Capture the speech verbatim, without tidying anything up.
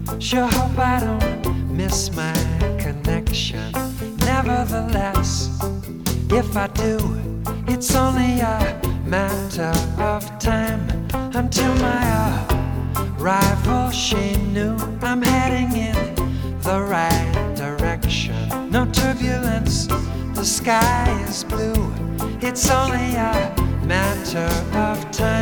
Sure hope I don't miss my connection. Nevertheless, if I do, it's only a matter of time until my arrival. She knew I'm heading in the right direction. No turbulence, the sky is blue. It's only a matter of time.